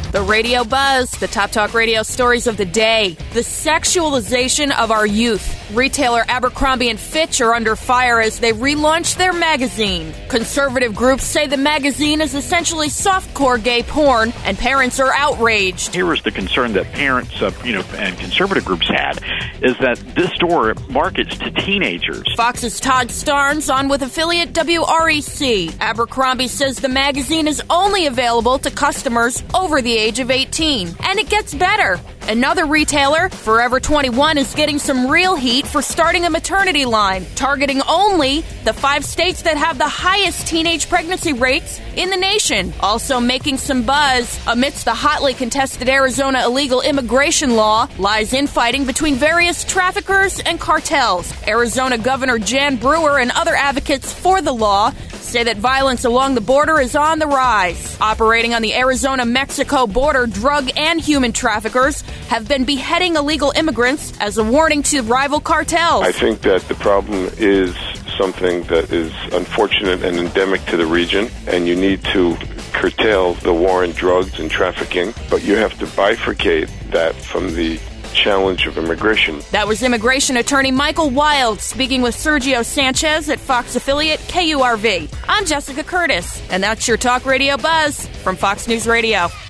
The Radio Buzz, the Top Talk Radio stories of the day. The sexualization of our youth. Retailer Abercrombie & Fitch are under fire as they relaunch their magazine. Conservative groups say the magazine is essentially softcore gay porn, and parents are outraged. Here is the concern that parents, and conservative groups had, is that this store markets to teenagers. Fox's Todd Starnes on with affiliate WREC. Abercrombie says the magazine is only available to customers over the age of 18. And it gets better. Another retailer, Forever 21, is getting some real heat for starting a maternity line, targeting only the 5 states that have the highest teenage pregnancy rates in the nation. Also making some buzz amidst the hotly contested Arizona illegal immigration law lies infighting between various traffickers and cartels. Arizona Governor Jan Brewer and other advocates for the law say that violence along the border is on the rise. Operating on the Arizona-Mexico border, drug and human traffickers have been beheading illegal immigrants as a warning to rival cartels. I think that the problem is something that is unfortunate and endemic to the region, and you need to curtail the war on drugs and trafficking, but you have to bifurcate that from the challenge of immigration. That was immigration attorney Michael Wild speaking with Sergio Sanchez at Fox affiliate KURV. I'm Jessica Curtis, and that's your Talk Radio Buzz from Fox News Radio.